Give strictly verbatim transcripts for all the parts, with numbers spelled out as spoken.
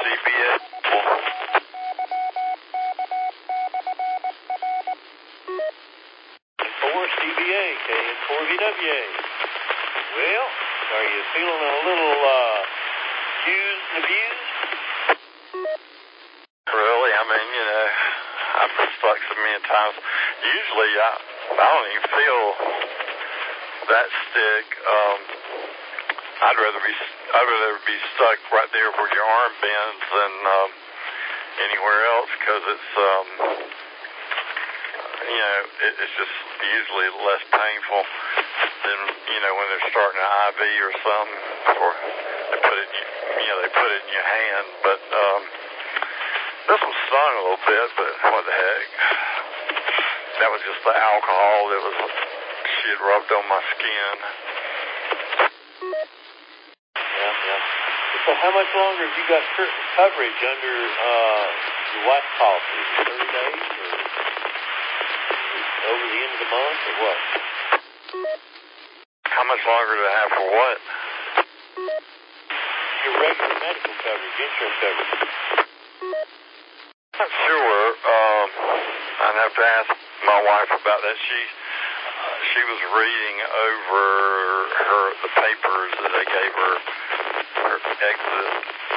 B A. four C B A, K N four V W A. Well, are you feeling a little uh, used and abused? Really? I mean, you know, I've been stuck so many times. Usually, I, I don't even feel that stick. Um, I'd rather be I'd rather be stuck right there where your arm bends than um, anywhere else, because it's um, you know it, it's just usually less painful than you know when they're starting an I V or something, or they put it in, you know they put it in your hand. But um, this one stung a little bit, but what the heck? That was just the alcohol that was she had rubbed on my skin. Yeah, yeah. So how much longer have you got coverage under uh, your wife's policy? thirty days or over the end of the month or what? How much longer do I have for what? Your regular medical coverage, insurance coverage. Not sure. Um, I'd have to ask my wife about that. She uh, she was reading over her the papers that they gave her her exit.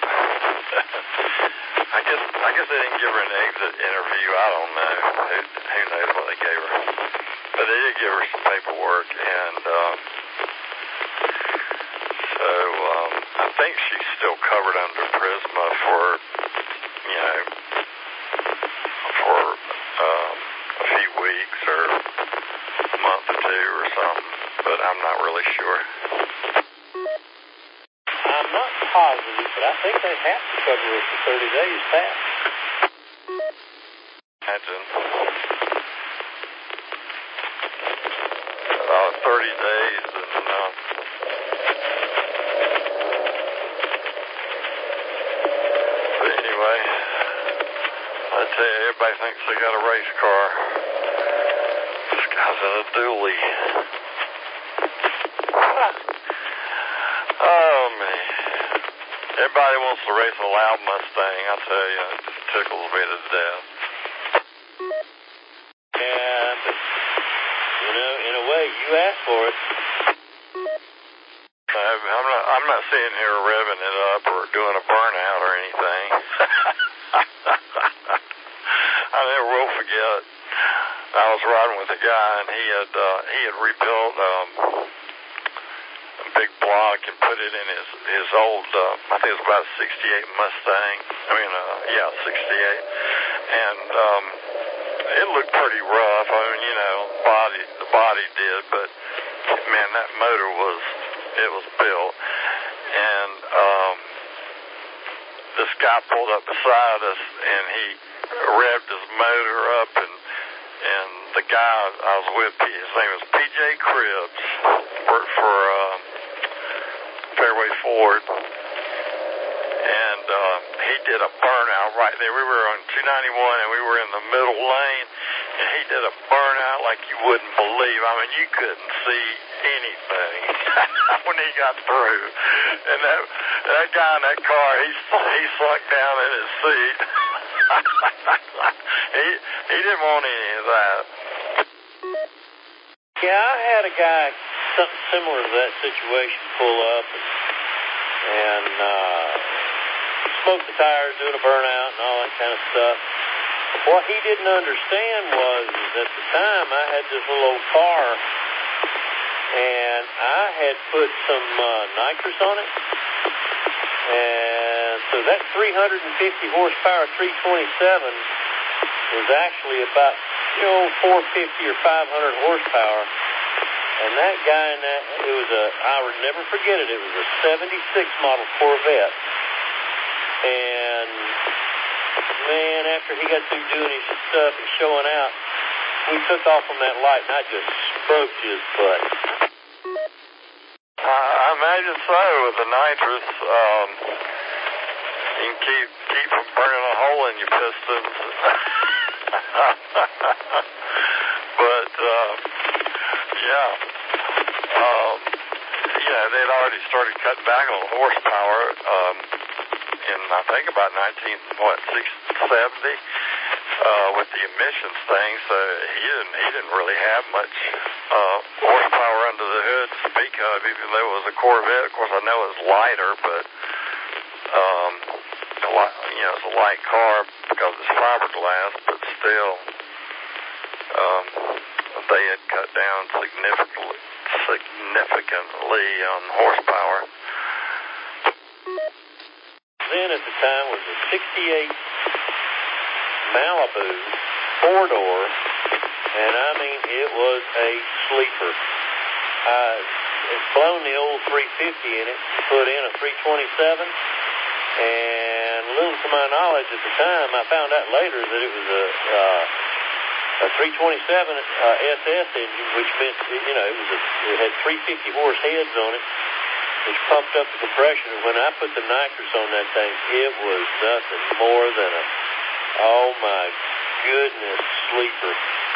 I guess I guess they didn't give her an exit interview. I don't know. Who, who knows what they gave her? But they did give her some paperwork, and um, so um, I think she's still covered under Prisma for you know. for um, a few weeks or a month or two or something, but I'm not really sure. I'm not positive, but I think they have to cover it for thirty days past. Imagine. Uh, thirty days and uh, but anyway, I tell you, everybody thinks they got a race car. This guy's in a dually. Oh, man. Everybody wants to race a loud Mustang, I tell you. It just tickles me to death. Yeah, but, you know, in a way, you asked for it. I'm not, I'm not sitting here revving it up or doing a burnout or anything. I never will forget. I was riding with a guy, and he had uh, he had rebuilt um, a big block and put it in his his old. Uh, I think it was about a sixty-eight Mustang. I mean, uh, yeah, sixty-eight, and um, it looked pretty rough. I mean, you know, body the body did, but man, that motor was it was built, and um, this guy pulled up beside us, and he revved his motor up, and and the guy I was with, his name was P J Cribbs, worked for uh, Fairway Ford, and uh, he did a burnout right there. We were on two ninety-one, and we were in the middle lane, and he did a burnout like you wouldn't believe. I mean, you couldn't see anything when he got through, and that that guy in that car, he he sunk down in his seat. he he didn't want any of that. Yeah, I had a guy, something similar to that situation, pull up and, and uh, smoke the tires, doing a burnout and all that kind of stuff. What he didn't understand was is at the time I had this little old car, and I had put some uh, nitrous on it, and so that three hundred fifty horsepower three twenty-seven was actually about, you know, four fifty or five hundred horsepower. And that guy in that, it was a, I would never forget it, it was a seventy-six model Corvette. And, man, after he got through doing his stuff and showing out, we took off on that light, and I just smoked his butt. I imagine so with the nitrous. Um, you can keep keep from burning a hole in your pistons. But uh, yeah, um, yeah, they'd already started cutting back on horsepower um, in I think about nineteen what six seventy uh, with the emissions thing. So he didn't he didn't really have much uh, horsepower under the hood to speak of, even though it was a Corvette. Of course, I know it was lighter, but um, a light, you know, it's a light car because it's fiberglass, but still, um, they had cut down significantly significantly on horsepower. Then at the time was a sixty-eight Malibu four-door, and I mean, it was a sleeper. I had blown the old three fifty in it, put in a three twenty-seven, and little to my knowledge at the time, I found out later that it was a uh, a three twenty-seven uh, S S engine, which meant, you know, it was a, it had three fifty horse heads on it, which pumped up the compression. And when I put the nitrous on that thing, it was nothing more than a, oh my goodness, sleeper.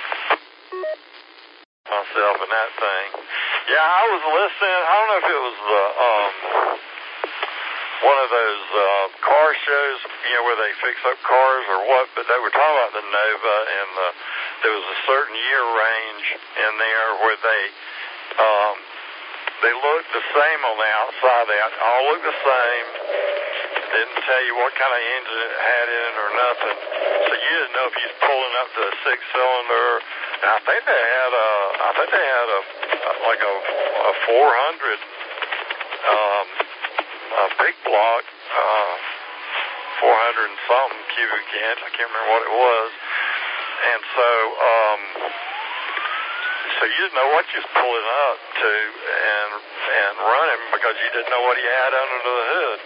Myself in that thing. Yeah, I was listening. I don't know if it was the um, one of those uh, car shows, you know, where they fix up cars or what, but they were talking about the Nova, and the, there was a certain year range in there where they um, they looked the same on the outside. They all looked the same. Didn't tell you what kind of engine it had in it or nothing. So you didn't know if you was pulling up to a six cylinder. And I think they had a, I think they had a, like a, a four hundred, um, a big block, uh, four hundred and something cubic inch. I can't remember what it was. And so, um, so you didn't know what you was pulling up to and, and running because you didn't know what he had under the hood.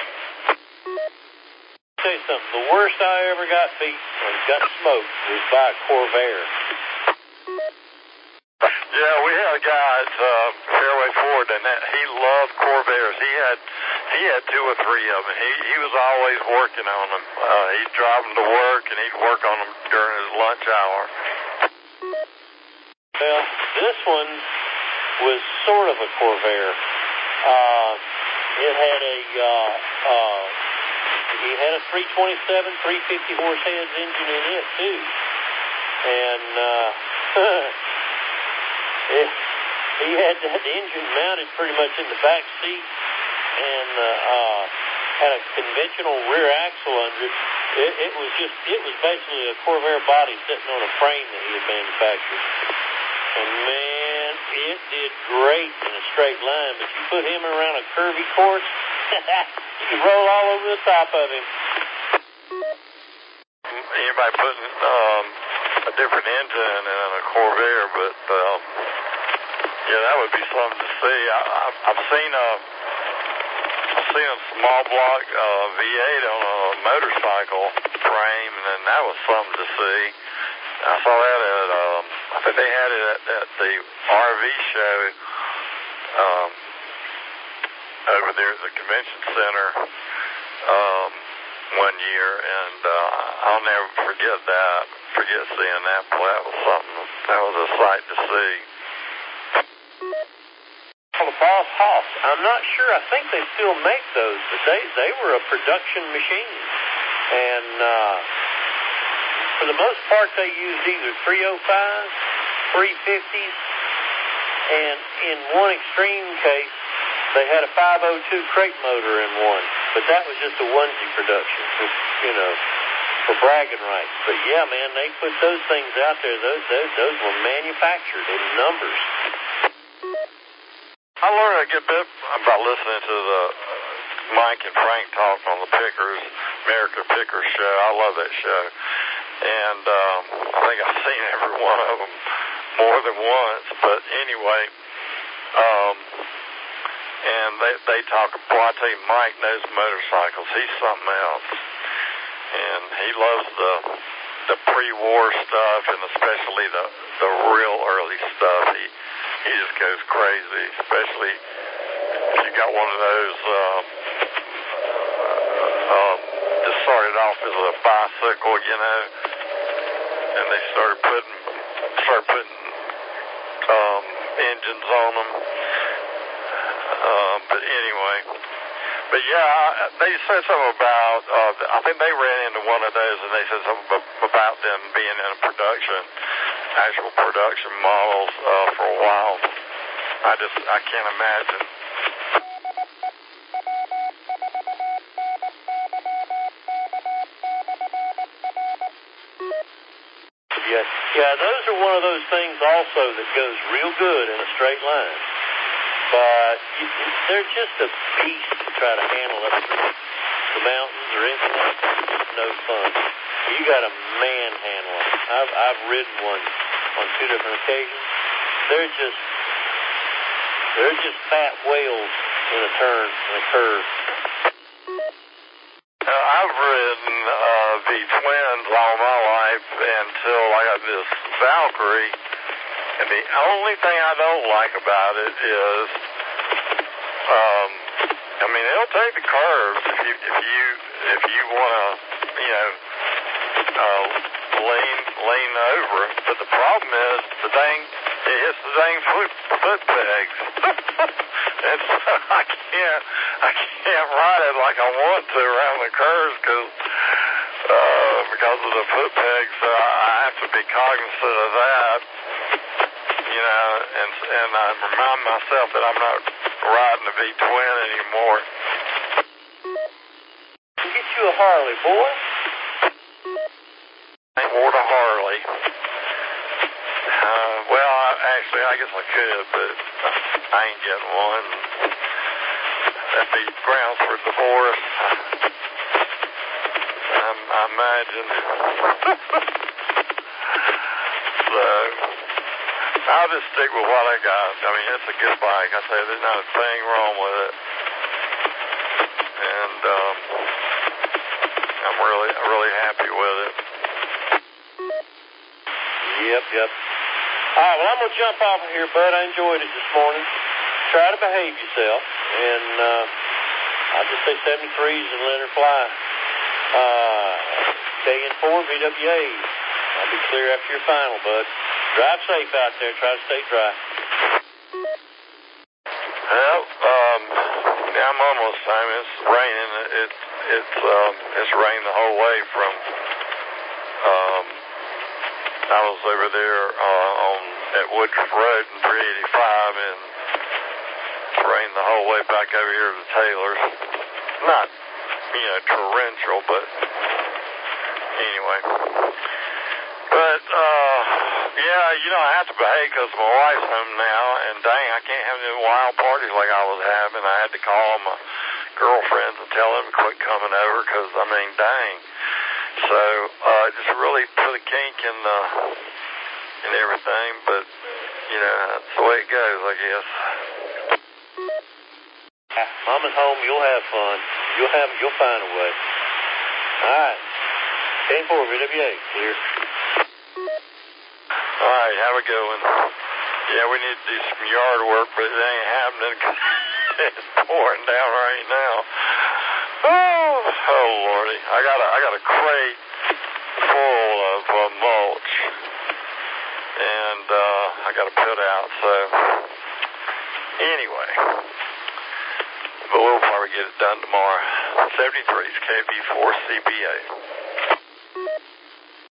I'll tell you something, the worst I ever got beat and got smoked was by a Corvair. Yeah, we had a guy at uh, Fairway Ford, and that, he loved Corvairs. He had he had two or three of them. He he was always working on them. Uh, he'd drive them to work, and he'd work on them during his lunch hour. Well, this one was sort of a Corvair. Uh, it had a uh, uh, he had a three twenty-seven, three fifty horse heads engine in it too, and uh, it, he had that engine mounted pretty much in the back seat, and uh, uh, had a conventional rear axle under it. It, it was just it was basically a Corvair body sitting on a frame that he had manufactured. And man, it did great in a straight line, but you put him around a curvy course, you could roll all over the top of him. Anybody putting um, a different engine in a Corvair, but um, yeah, that would be something to see. I, I've, I've seen a I've seen a small block uh, V eight on a motorcycle frame, and then that was something to see. I saw that at, um, I think they had it at, at the R V show um, over there at the convention center um, one year, and uh, I'll never forget that, forget seeing that. Boy, that was something, that was a sight to see. Well, the Boss Hoss, I'm not sure, I think they still make those, but they, they were a production machine, and uh, for the most part, they used either three oh fives, three fifties, and in one extreme case, they had a five oh two crate motor in one. But that was just a onesie production, just, you know, for bragging rights. But yeah, man, they put those things out there. Those those, those were manufactured in numbers. I learned a good bit about listening to the Mike and Frank talk on the Pickers, American Pickers show. I love that show. And um, I think I've seen every one of them more than once. But anyway, um, and they they talk. Boy, I tell you, Mike knows motorcycles. He's something else, and he loves the the pre-war stuff, and especially the the real early stuff. He he just goes crazy, especially if you got one of those. Um, um, just started off as a bicycle, you know. And they started putting, started putting um, engines on them. Um, but anyway, but yeah, they said something about, uh, I think they ran into one of those and they said something about them being in a production, actual production models uh, for a while. I just, I can't imagine. Yeah, yeah, those are one of those things also that goes real good in a straight line. But you, they're just a beast to try to handle up the mountains or anything like that. It's no fun. You got to manhandle them. I've, I've ridden one on two different occasions. They're just, they're just fat whales in a turn, in a curve. Uh, I've ridden uh, the Twins all my life until I got this Valkyrie, and the only thing I don't like about it is, um, I mean, it'll take the curves if you if you if you want to, you know, uh, lean lean over it. But the problem is the dang it hits the dang foot foot pegs. And so I can't, I can't ride it like I want to around the curves because, uh, because of the foot pegs. So I have to be cognizant of that, you know, and and I remind myself that I'm not riding a V twin anymore. Get you a Harley, boy. I ain't wore a Harley. Uh, well, I, actually, I guess I could, but I ain't getting one. That'd be grounds for divorce. I, I imagine. So, I'll just stick with what I got. I mean, it's a good bike. I say there's not a thing wrong with it. And, um, I'm really, really happy with it. Yep, yep. All right, well, I'm going to jump off of here, bud. I enjoyed it this morning. Try to behave yourself. And uh, I'll just say seventy-threes and let her fly. Uh, K N four, V W A. I'll be clear after your final, bud. Drive safe out there. Try to stay dry. Well, um, yeah, I'm almost time. It's raining. It, it's, um, it's rained the whole way from, um, I was over there uh, on at Woodruff Road in three eighty-five, and it's rained the whole way back over here to Taylor's. Not, you know, torrential, but anyway. But, uh, yeah, you know, I have to behave because my wife's home now, and dang, I can't have any wild parties like I was having. I had to call my girlfriends and tell them to quit coming over because, I mean, dang. So, uh, just really put a kink in, uh, in everything, but, you know, that's the way it goes, I guess. Mama's home, you'll have fun. You'll have, you'll find a way. All right. K N four, V W A, clear. All right, have a good one. Yeah, we need to do some yard work, but it ain't happening because it's pouring down right now. Oh, oh Lordy. I got a, I got a crate full of uh, mulch, and uh, I got to put out, so anyway. But we'll probably get it done tomorrow. seventy-threes, K B four C B A.